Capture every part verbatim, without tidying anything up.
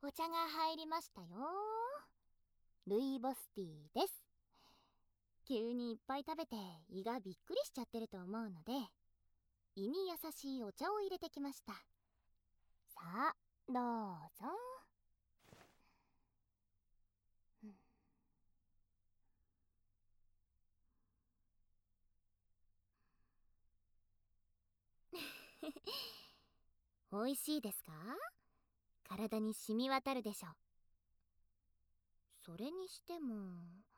お茶が入りましたよ。ルイボスティーです。急にいっぱい食べて胃がびっくりしちゃってると思うので、胃に優しいお茶を入れてきました。さあどうぞ。おいしいですか？体に染み渡るでしょ。それにしても、うん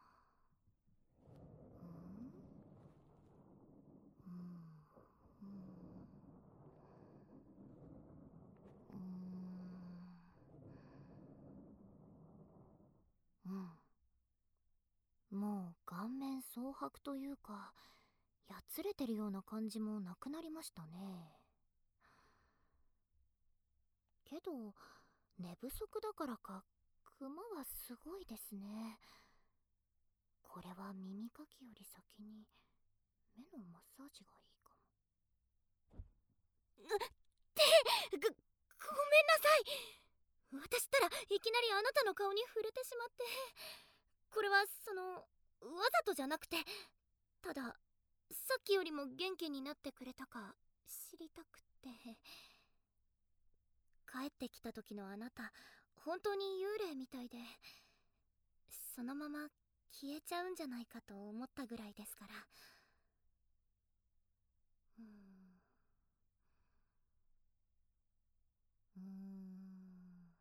うんうんうん、もう顔面蒼白というか、やつれてるような感じもなくなりましたね。けど寝不足だからかクマはすごいですね。これは耳かきより先に目のマッサージがいいかも。うってご、ごめんなさい。私ったらいきなりあなたの顔に触れてしまって。これはそのわざとじゃなくて、たださっきよりも元気になってくれたか知りたくて。帰ってきた時のあなた本当に幽霊みたいで、そのまま消えちゃうんじゃないかと思ったぐらいですから。うーんうーん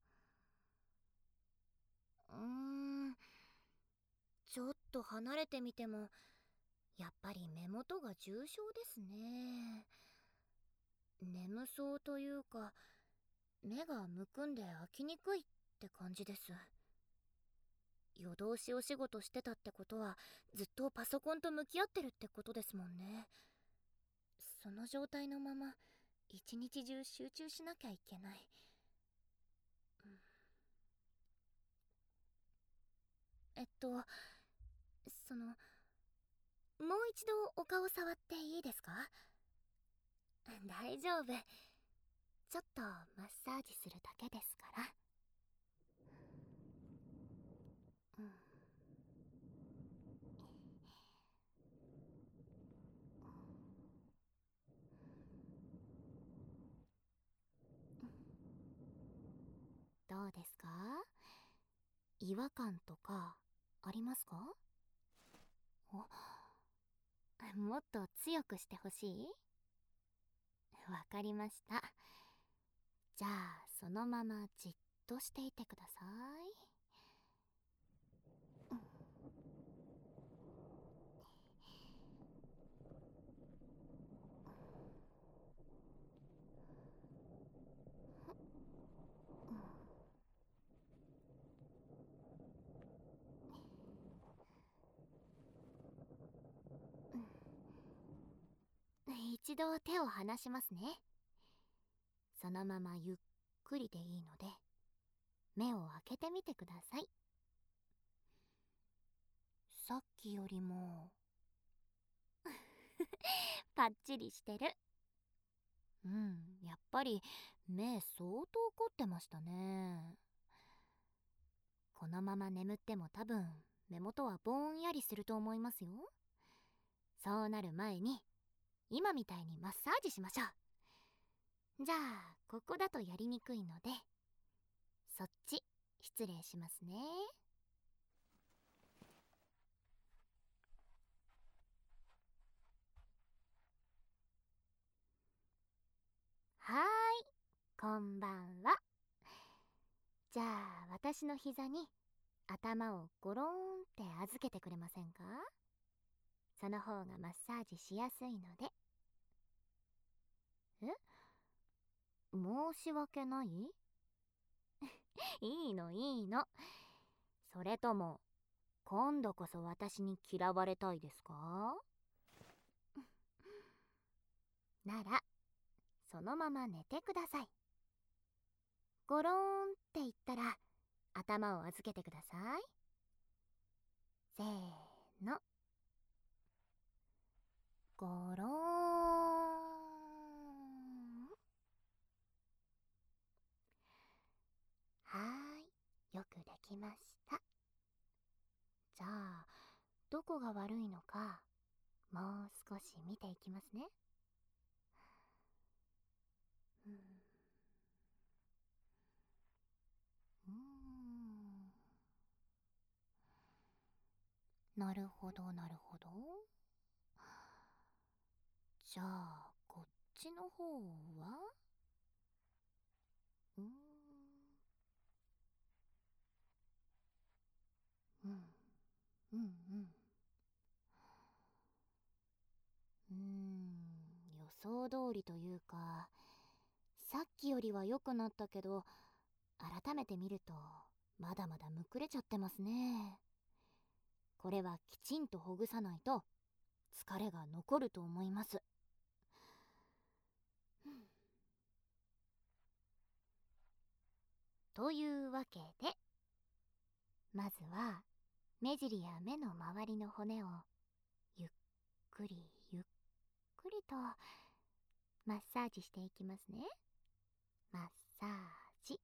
うーんちょっと離れてみてもやっぱり目元が重症ですね。眠そうというか、目がむくんで開きにくいって感じです。夜通しお仕事してたってことはずっとパソコンと向き合ってるってことですもんね。その状態のまま一日中集中しなきゃいけない、うん、えっとそのもう一度お顔触っていいですか？大丈夫、ちょっとマッサージするだけですから。うん、どうですか？違和感とかありますか？お、もっと強くしてほしい？わかりました。じゃあそのままじっとしていてください。一度手を離しますね。そのままゆっくりでいいので目を開けてみてください。さっきよりもパッチリしてる。うん、やっぱり目相当凝ってましたね。このまま眠っても多分目元はぼんやりすると思いますよ。そうなる前に今みたいにマッサージしましょう。じゃあここだとやりにくいのでそっち失礼しますね。はーい、こんばんは。じゃあ私の膝に頭をゴローンって預けてくれませんか？その方がマッサージしやすいので。え？申し訳ない？いいのいいの。それとも今度こそ私に嫌われたいですか？ならそのまま寝てください。ゴローンって言ったら頭を預けてください。せーの、ゴローン。はできました。じゃあどこが悪いのかもう少し見ていきますね。うん、うーん、なるほどなるほど。じゃあこっちの方はうーん、うんうんうん、うーん、予想通りというか、さっきよりは良くなったけど、改めて見るとまだまだむくれちゃってますね。これはきちんとほぐさないと疲れが残ると思います。というわけで、まずは目尻や目の周りの骨をゆっくりゆっくりとマッサージしていきますね。マッサージ。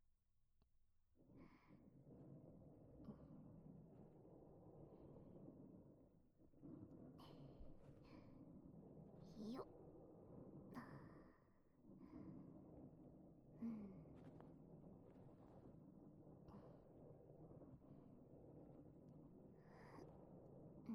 よっ。うん、うん、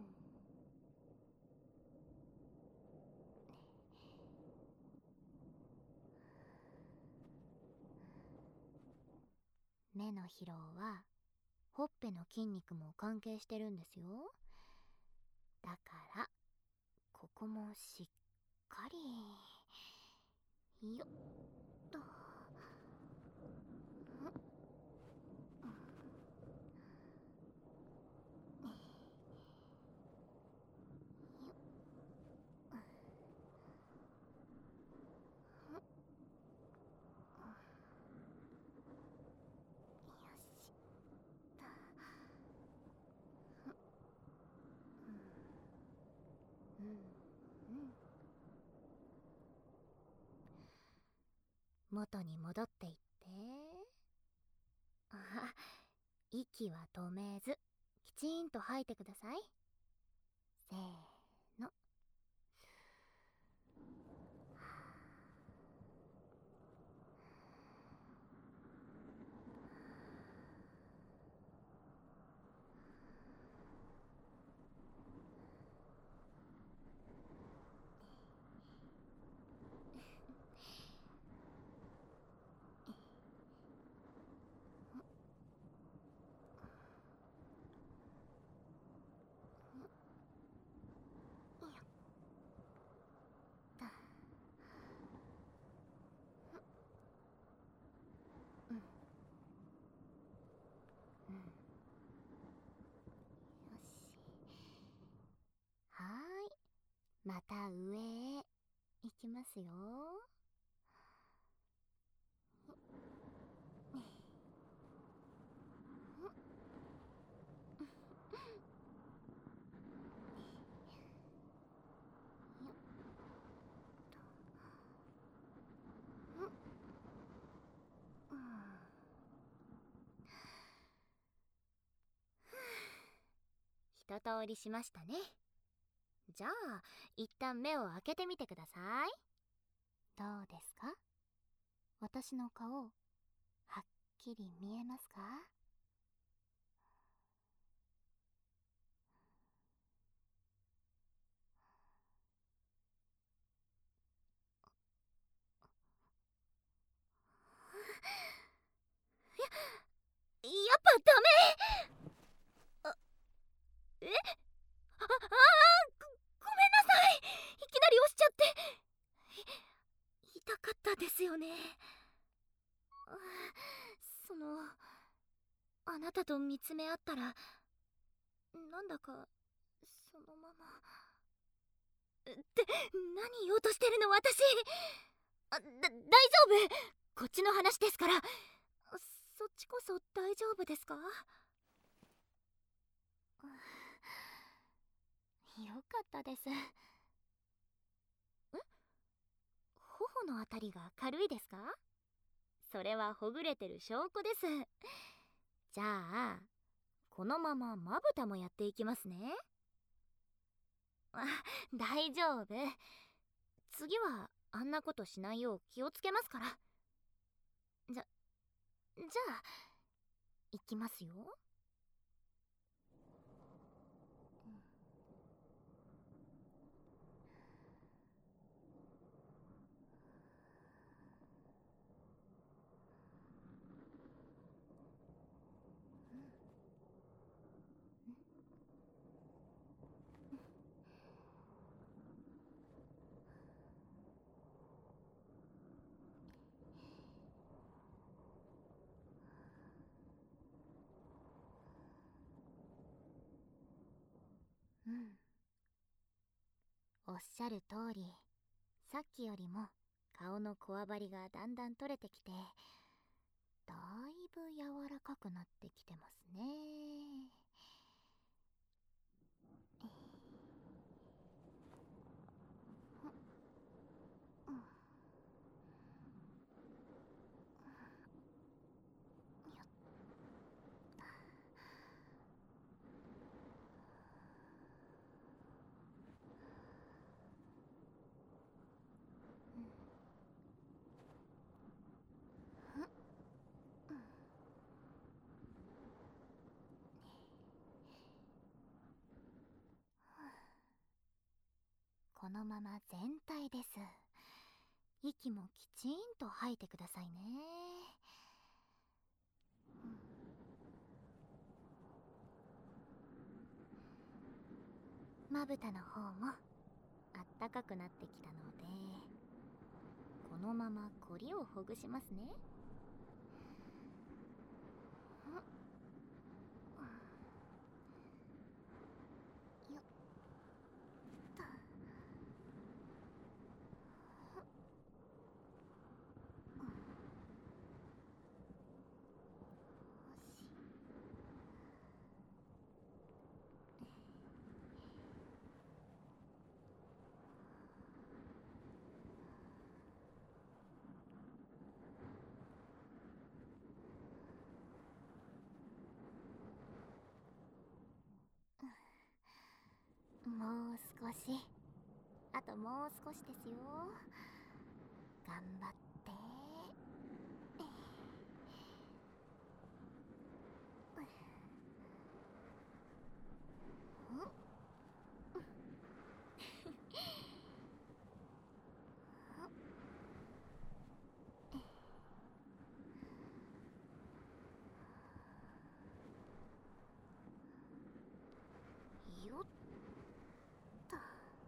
目の疲労はほっぺの筋肉も関係してるんですよ。だからここもしっかりよっと。うんうん、元に戻っていって。あ、息は止めずきちんと吐いてください。せーの。うん、うん、よし。はーい、また上へ行きますよ。一通りしましたね。じゃあ一旦目を開けてみてください。どうですか？私の顔はっきり見えますか？やっぱダメ。あ、えああーご、ごめんなさい。いきなり押しちゃって。痛かったですよね。あ、そのあなたと見つめ合ったらなんだかそのままって何言おうとしてるの私。あ、だ、大丈夫。こっちの話ですから。そっちこそ大丈夫ですか？よかったです。ん？頬のあたりが軽いですか？それはほぐれてる証拠です。 じゃあこのまままぶたもやっていきますね。あ、大丈夫。次はあんなことしないよう気をつけますから。じゃじゃあいきますよ。うん、おっしゃる通り、さっきよりも顔のこわばりがだんだん取れてきて、だいぶ柔らかくなってきてますね。このまま全体です。息もきちんと吐いてくださいね。まぶたの方もあったかくなってきたので、このままコリをほぐしますね。よっと。もう少し、あともう少しですよ。頑張って。よっと。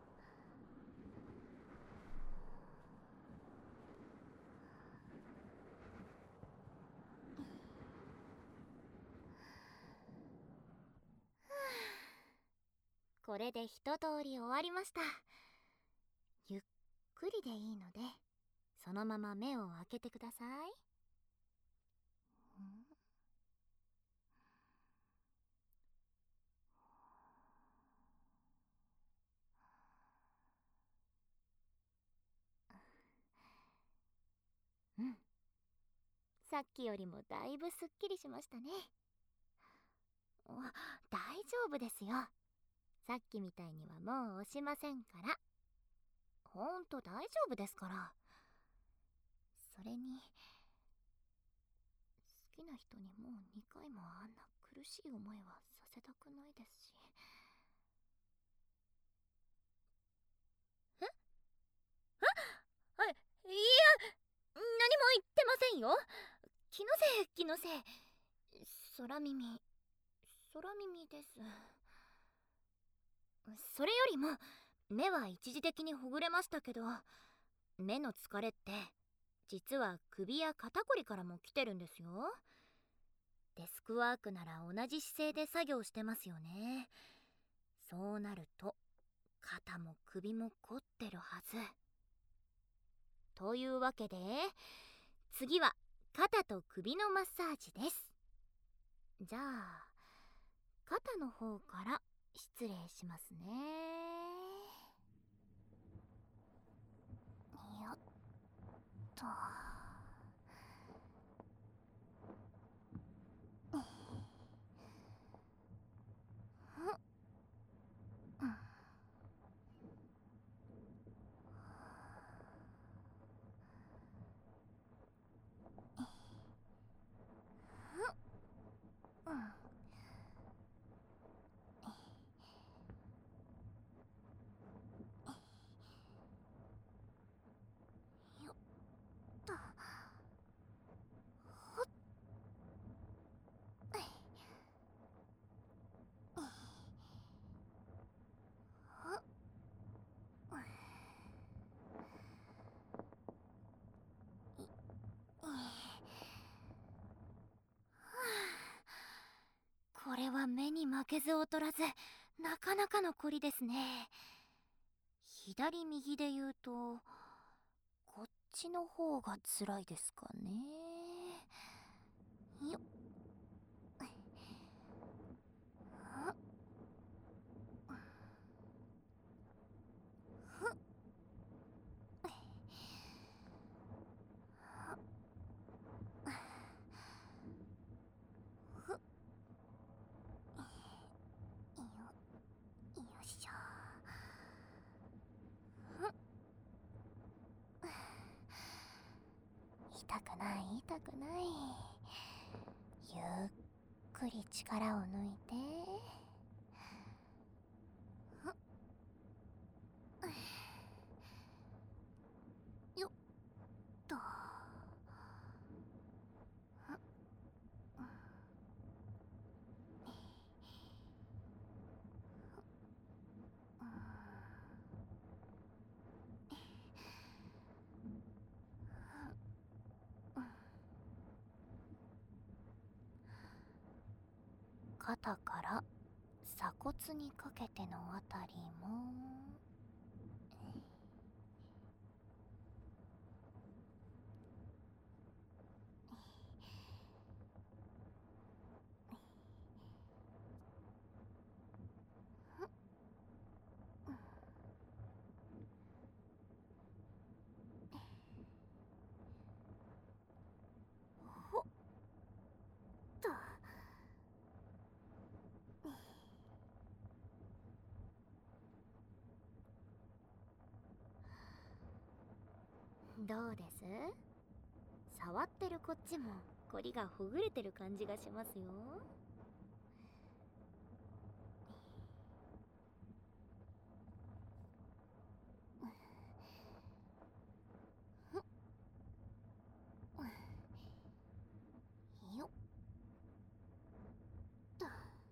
これで一通り終わりました。ゆっくりでいいので、そのまま目を開けてください。うん、さっきよりもだいぶすっきりしましたね。大丈夫ですよ。さっきみたいにはもう押しませんから。ほんと大丈夫ですから。それに、好きな人にもうにかいもあんな苦しい思いはさせたくないですし。えあ、いいや、何も言ってませんよ。気のせい、気のせい。空耳、空耳です。それよりも、目は一時的にほぐれましたけど、目の疲れって、実は首や肩こりからも来てるんですよ。デスクワークなら同じ姿勢で作業してますよね。そうなると肩も首も凝ってるはず。というわけで次は肩と首のマッサージです。じゃあ肩の方から失礼しますね。よっと。 負けず劣らず、なかなかの凝りですね。左右で言うと、こっちの方が辛いですかね。よっ。よいしょ。痛くない痛くない。ゆっくり力を抜いて。よっと。肩から鎖骨にかけてのあたりも。ほっと。どうです？触ってるこっちもコリがほぐれてる感じがしますよ。よっと。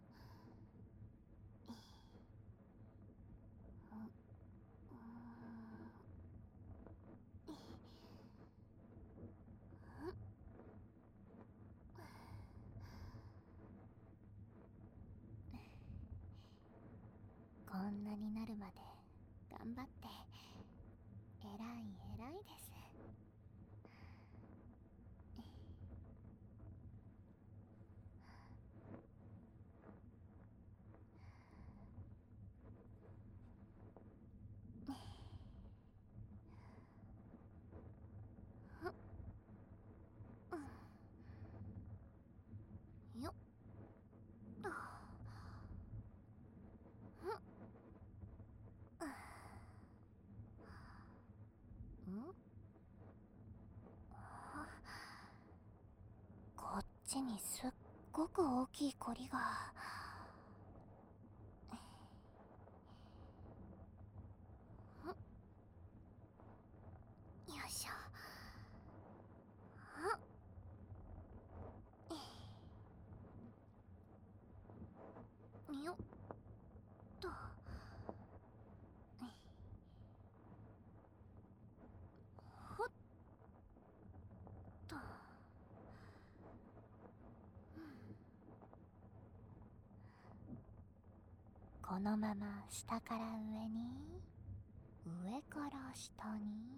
こんなになるまで頑張って偉い偉いです。よっと。ん？こっちにすっごく大きいコリが。よいしょ。よっと。ほっと。このまま下から上に、上から下に。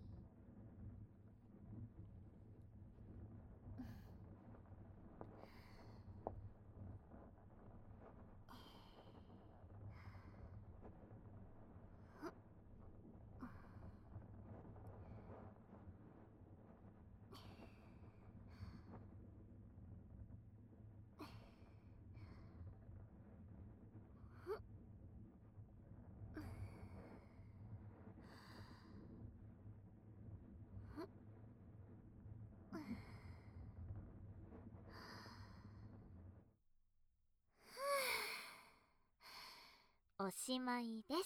おしまいです。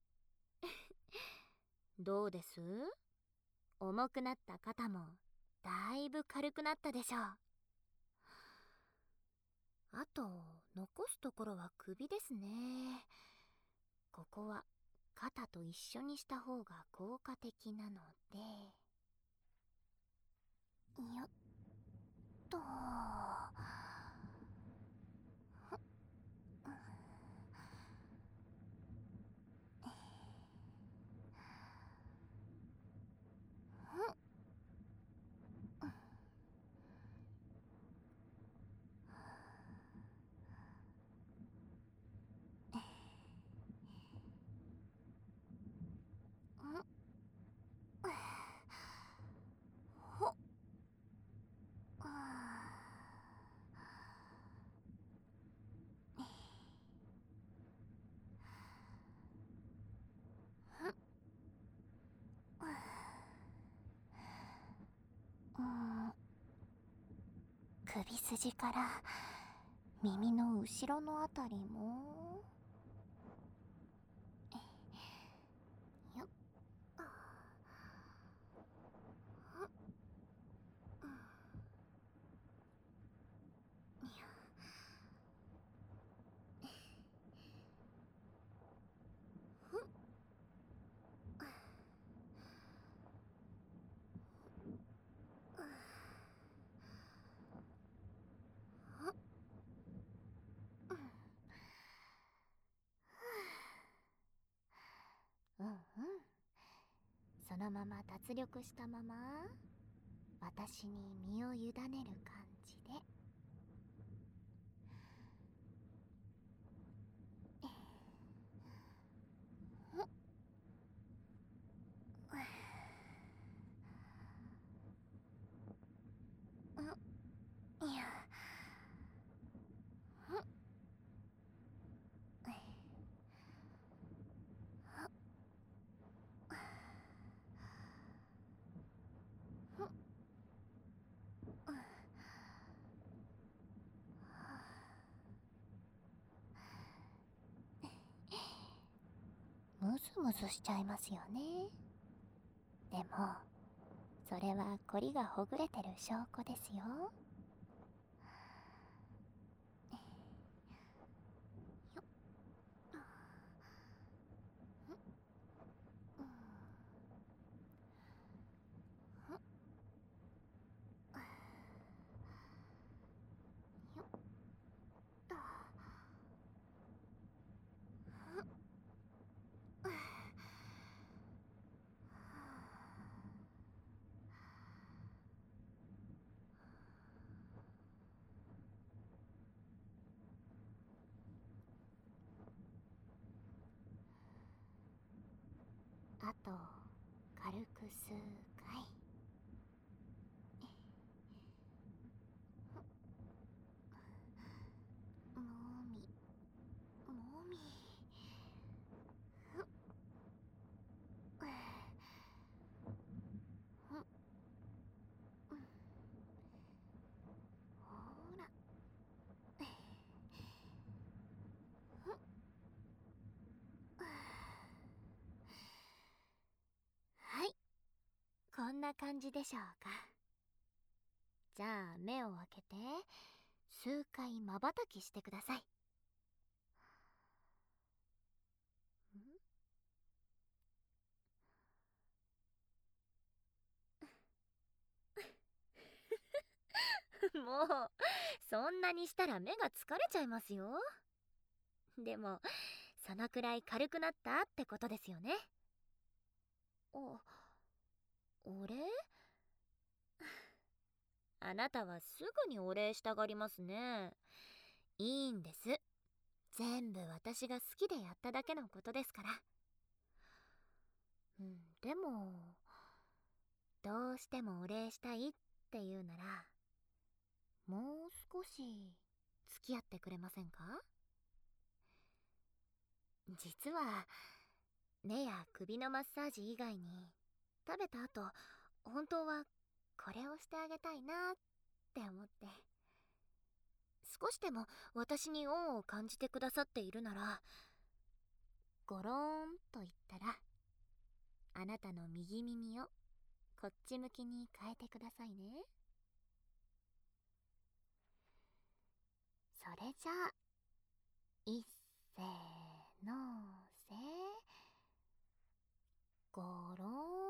どうです？重くなった肩もだいぶ軽くなったでしょう。あと残すところは首ですね。ここは肩と一緒にした方が効果的なので。よっと。 首筋から耳の後ろのあたりも。よっ。うんうん。そのまま脱力したまま私に身を委ねる感じで。いや。ムズムズしちゃいますよね。でもそれはコリがほぐれてる証拠ですよ。あと軽く数回。もみもみ。ほら。はい、こんな感じでしょうか。じゃあ目を開けて数回まばたきしてください。もうそんなにしたら目が疲れちゃいますよ。でもそのくらい軽くなったってことですよね。お、お礼？あなたはすぐにお礼したがりますね。いいんです。全部私が好きでやっただけのことですから。うん、でもどうしてもお礼したいって言うならもう少し付き合ってくれませんか？実は目や首のマッサージ以外に食べた後本当はこれをしてあげたいなって思って。少しでも私に恩を感じてくださっているならゴローンと言ったらあなたの右耳をこっち向きに変えてくださいね。それじゃあいっせーのせゴローン。